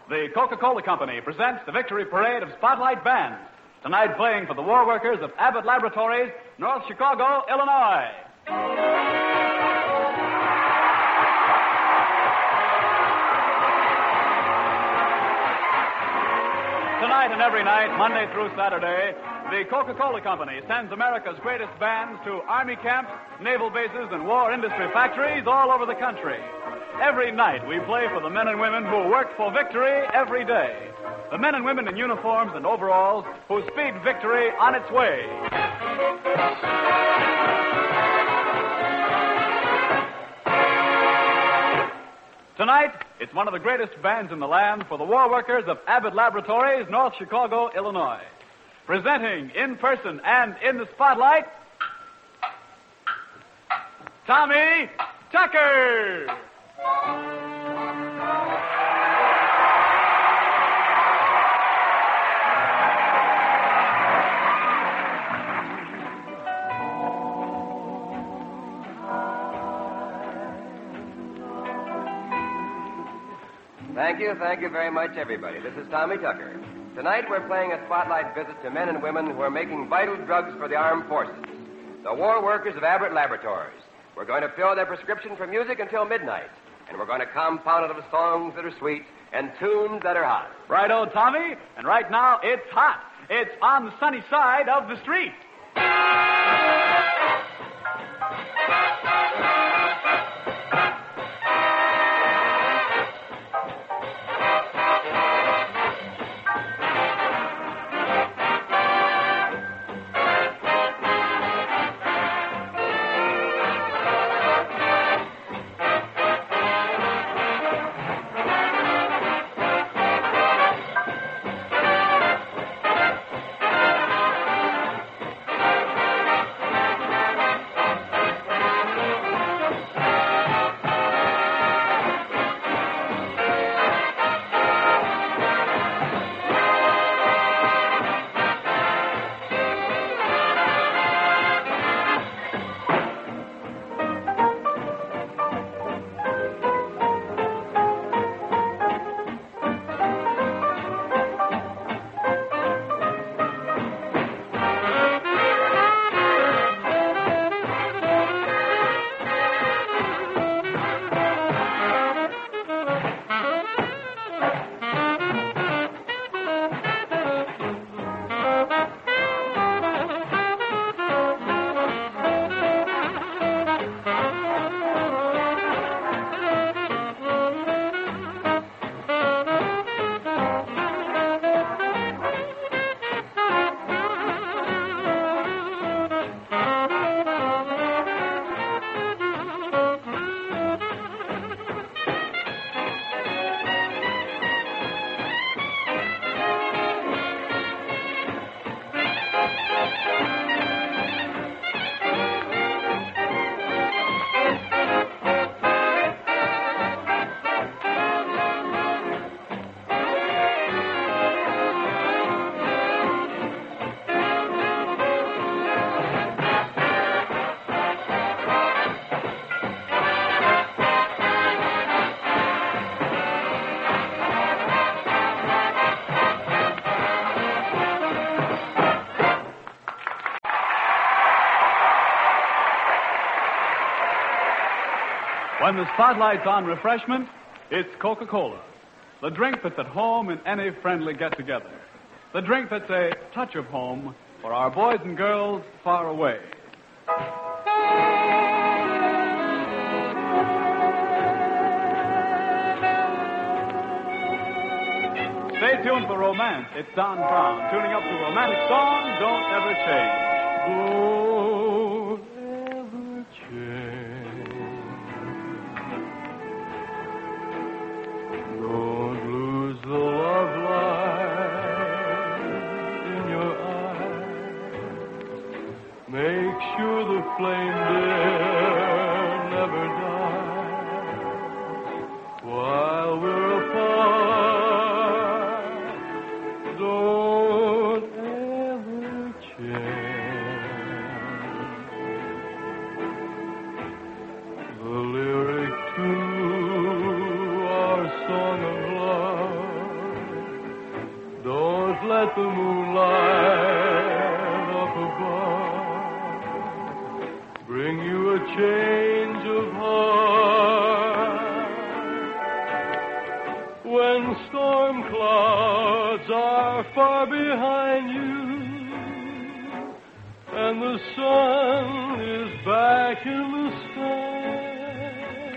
the Coca-Cola Company presents the Victory Parade of Spotlight Bands. Tonight playing for the war workers of Abbott Laboratories, North Chicago, Illinois. Tonight and every night, Monday through Saturday, the Coca-Cola Company sends America's greatest bands to Army camps, naval bases, and war industry factories all over the country. Every night we play for the men and women who work for victory every day. The men and women in uniforms and overalls who speed victory on its way. Tonight, it's one of the greatest bands in the land for the war workers of Abbott Laboratories, North Chicago, Illinois. Presenting in person and in the spotlight, Tommy Tucker! Thank you very much, everybody. This is Tommy Tucker. Tonight we're playing a spotlight visit to men and women who are making vital drugs for the armed forces, the war workers of Abbott Laboratories. We're going to fill their prescription for music until midnight, and we're going to compound it with songs that are sweet and tunes that are hot. Right-o, Tommy. And right now, it's hot. It's on the sunny side of the street. When the spotlight's on refreshment, it's Coca-Cola. The drink that's at home in any friendly get-together. The drink that's a touch of home for our boys and girls far away. Stay tuned for romance. It's Don Brown tuning up to a romantic song, Don't Ever Change. Don't ever change. Don't lose the love light in your eyes. Make sure the flame there never dies while we're apart. Don't ever change. at the moonlight up above, bring you a change of heart. When storm clouds are far behind you and the sun is back in the sky,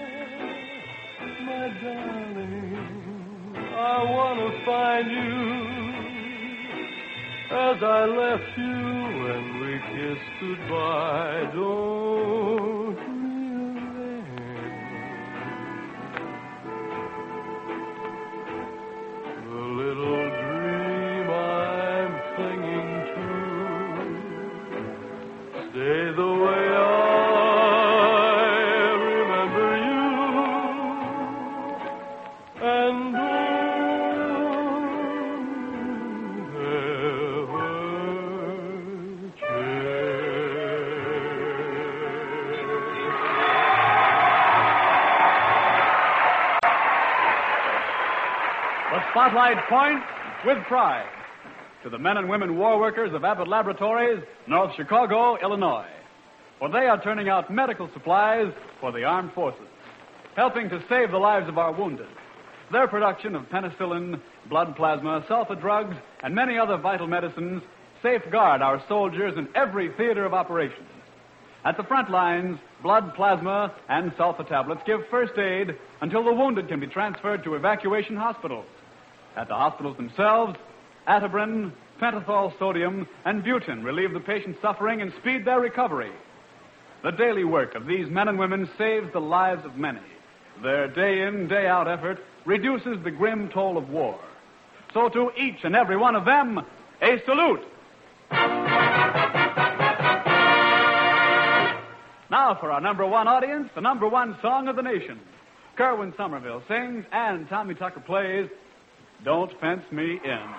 my darling, I want to find you as I left you when we kissed goodbye. Don't relent the little dream I'm clinging to. Stay the way I remember you, and The Spotlight points with pride to the men and women war workers of Abbott Laboratories, North Chicago, Illinois. For they are turning out medical supplies for the armed forces, helping to save the lives of our wounded. Their production of penicillin, blood plasma, sulfa drugs, and many other vital medicines safeguard our soldiers in every theater of operations. At the front lines, blood plasma and sulfa tablets give first aid until the wounded can be transferred to evacuation hospitals. At the hospitals themselves, Atibrin, pentothal sodium, and butane relieve the patient's suffering and speed their recovery. The daily work of these men and women saves the lives of many. Their day-in, day-out effort reduces the grim toll of war. So to each and every one of them, a salute. Now for our number one audience, the number one song of the nation. Kerwin Somerville sings and Tommy Tucker plays Don't Fence Me In.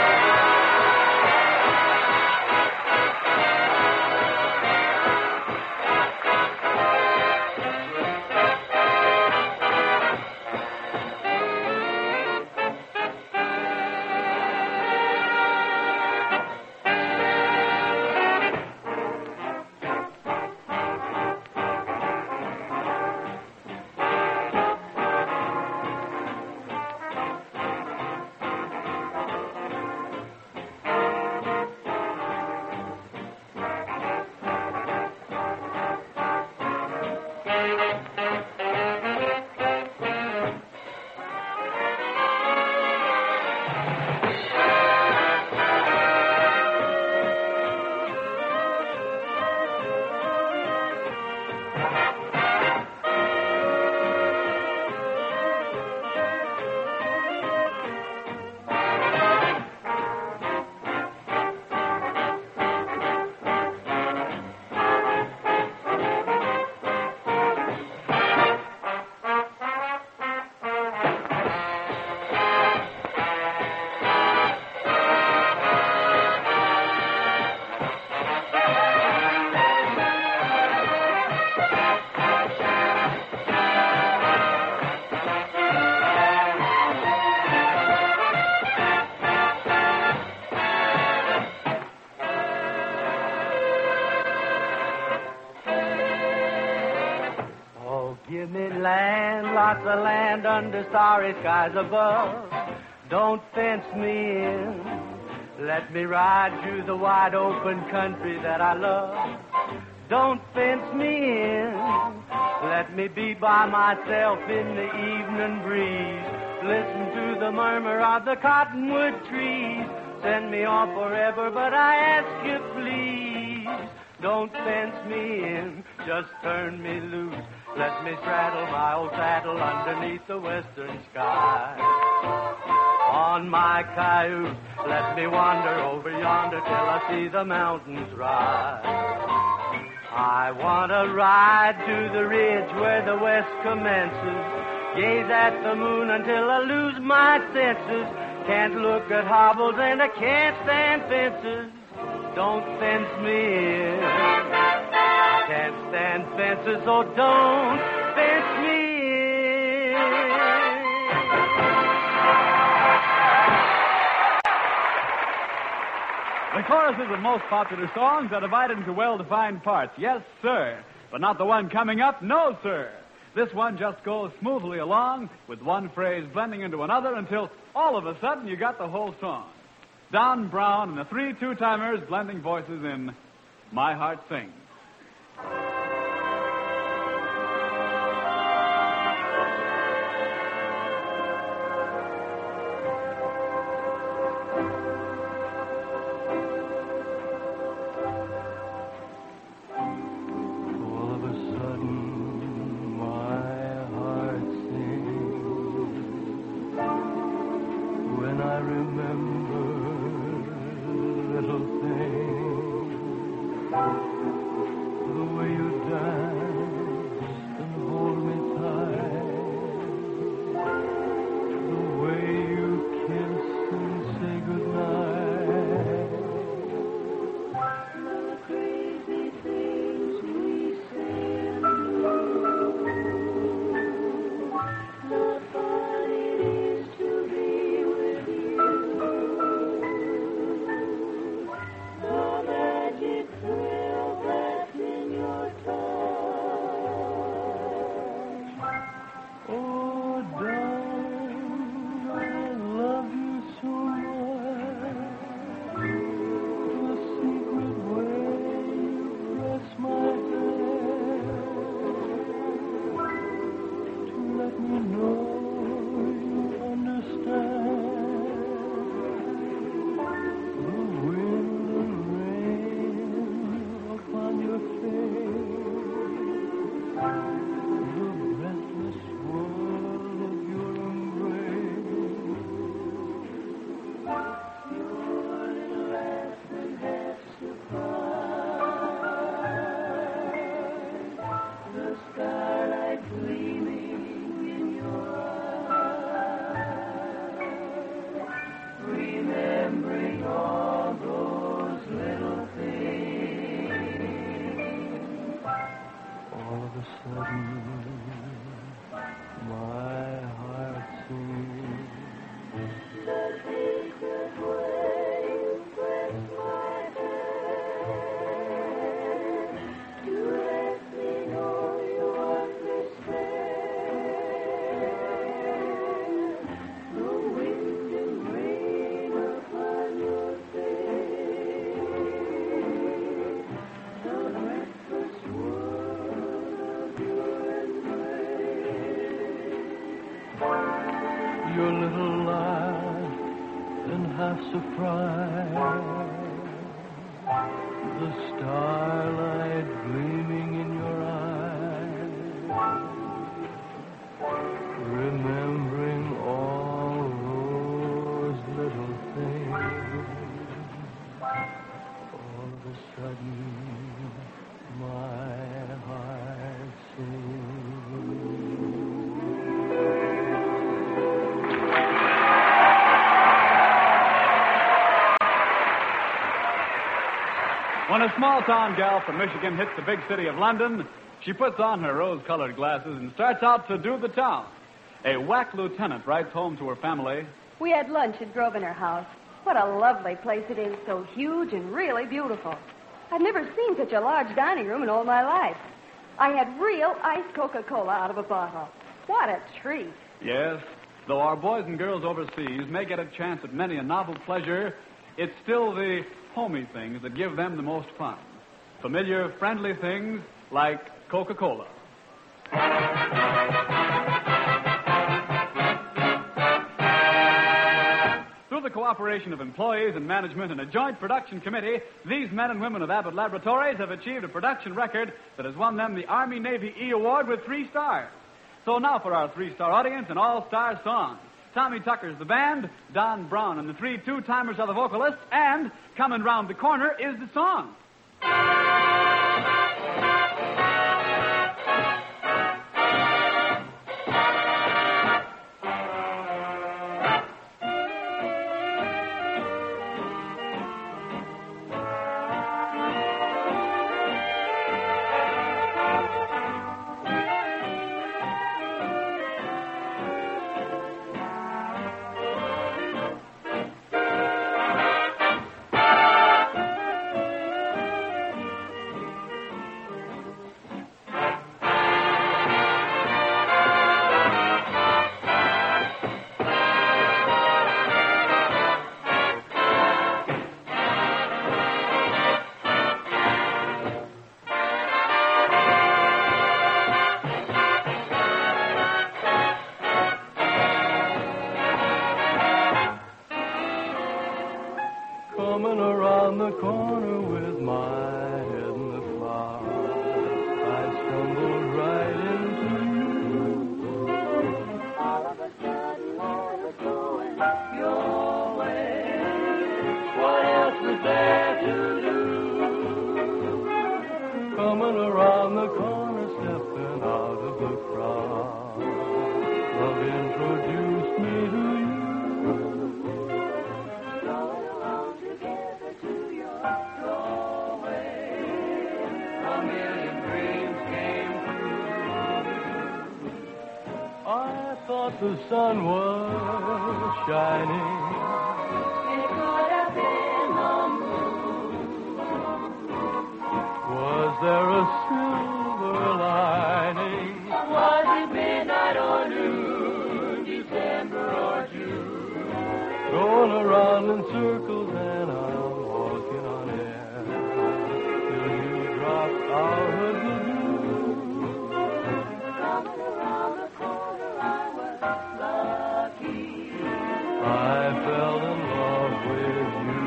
Give me land, lots of land under starry skies above. Don't fence me in. Let me ride through the wide open country that I love. Don't fence me in. Let me be by myself in the evening breeze. Listen to the murmur of the cottonwood trees. Send me off forever, but I ask you please. Don't fence me in, just turn me loose. Let me straddle my old saddle underneath the western sky. On my cayuse, let me wander over yonder till I see the mountains rise. I want to ride to the ridge where the west commences. Gaze at the moon until I lose my senses. Can't look at hobbles and I can't stand fences. Don't fence me in. Can't stand fences, so don't fence me in. choruses of most popular songs are divided into well-defined parts. Yes, sir. But not the one coming up. No, sir. This one just goes smoothly along with one phrase blending into another until all of a sudden you got the whole song. Don Brown and the 3 two-timers blending voices in My Heart Sings. Your little laugh and half surprise, the starlight gleaming in your eyes, remembering all those little things. All of a sudden, my heart sings. When a small-town gal from Michigan hits the big city of London, she puts on her rose-colored glasses and starts out to do the town. A whack lieutenant writes home to her family. We had lunch at Grosvenor House. What a lovely place it is, so huge and really beautiful. I've never seen such a large dining room in all my life. I had real iced Coca-Cola out of a bottle. What a treat. Yes, though our boys and girls overseas may get a chance at many a novel pleasure, it's still the homey things that give them the most fun. Familiar, friendly things like Coca-Cola. Through the cooperation of employees and management and a joint production committee, these men and women of Abbott Laboratories have achieved a production record that has won them the Army-Navy E Award with 3 stars. So now for our 3-star audience, an all-star song. Tommy Tucker's the band, Don Brown and the 3 two-timers are the vocalists, and coming round the corner is the song. was going your way. What else was there to do? Coming around the corner, stepping out of the crowd, love introduced me to you. Going along together to your doorway, a million dreams came true. I thought the sun was shining. It could have been the Was there a silver lining? Was it midnight or noon, December or June? Going around in circles and I'm walking on air till you drop out of the blue. Coming around the corner I was lucky. I fell in love with you.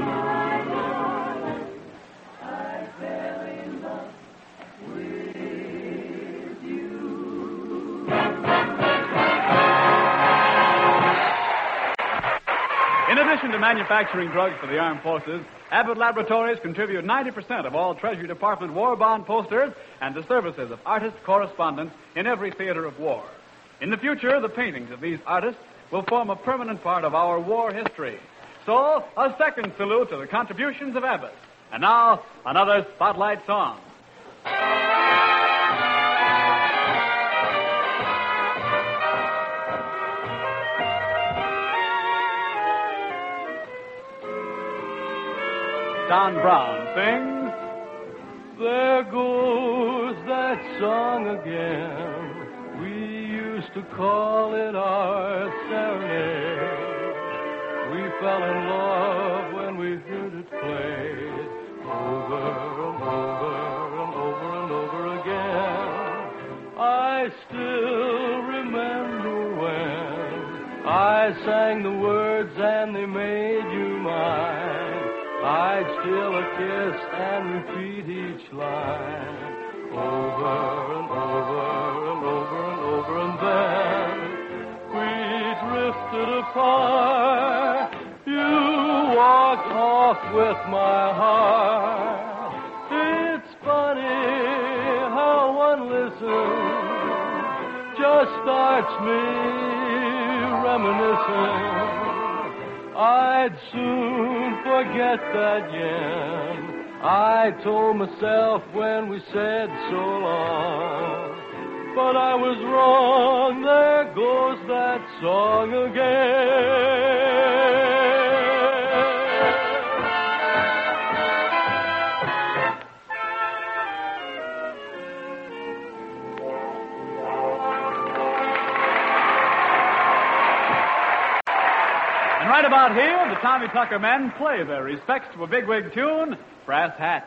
In addition to manufacturing drugs for the armed forces, Abbott Laboratories contribute 90% of all Treasury Department war bond posters and the services of artist correspondents in every theater of war. In the future, the paintings of these artists will form a permanent part of our war history. So, a second salute to the contributions of Abbott. And now, another Spotlight song. Don Brown sings, There goes that song again. We used to call it our serenade. We fell in love when we heard it played over and over and over and over again. I still remember when I sang the words and they made you mine. I'd steal a kiss and repeat each line over and over and over and over, and then we drifted apart. You walked off with my heart. It's funny how one listen just starts me reminiscing. I'd soon forget that yen I told myself when we said so long. But I was wrong, there goes that song again. And right about here, the Tommy Tucker men play their respects to a bigwig tune, Brass Hats.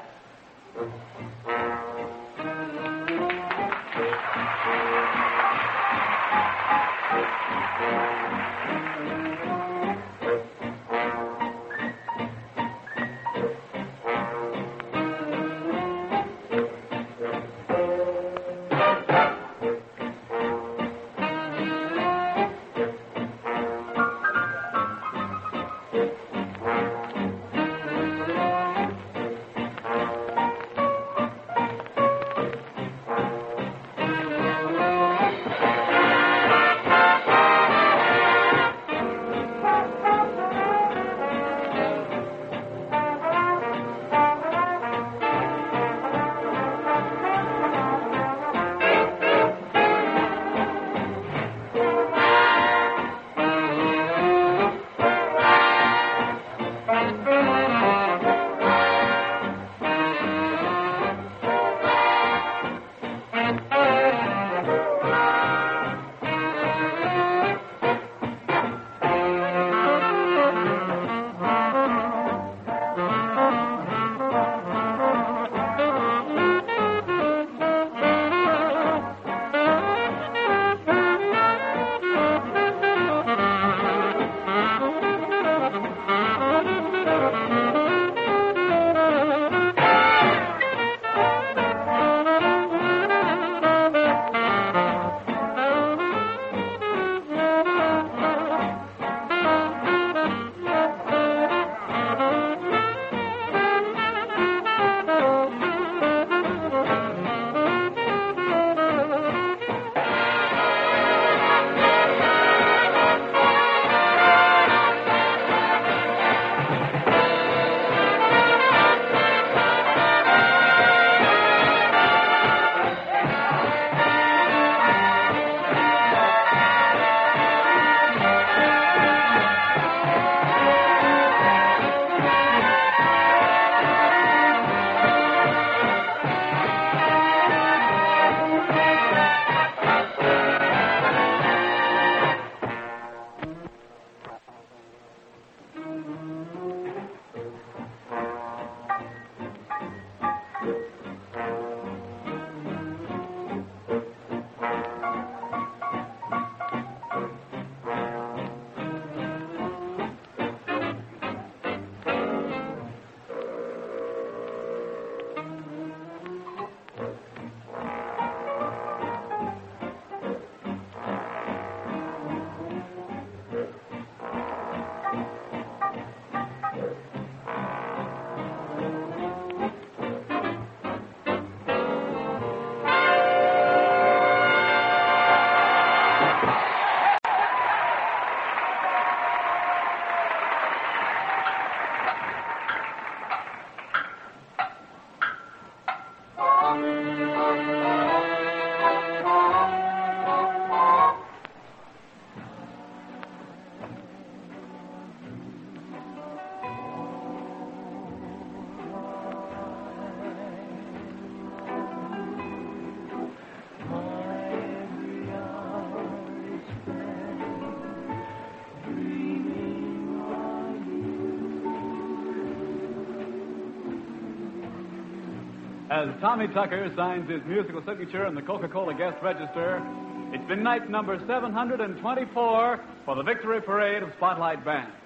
As Tommy Tucker signs his musical signature in the Coca-Cola guest register, it's been night number 724 for the Victory Parade of Spotlight Bands.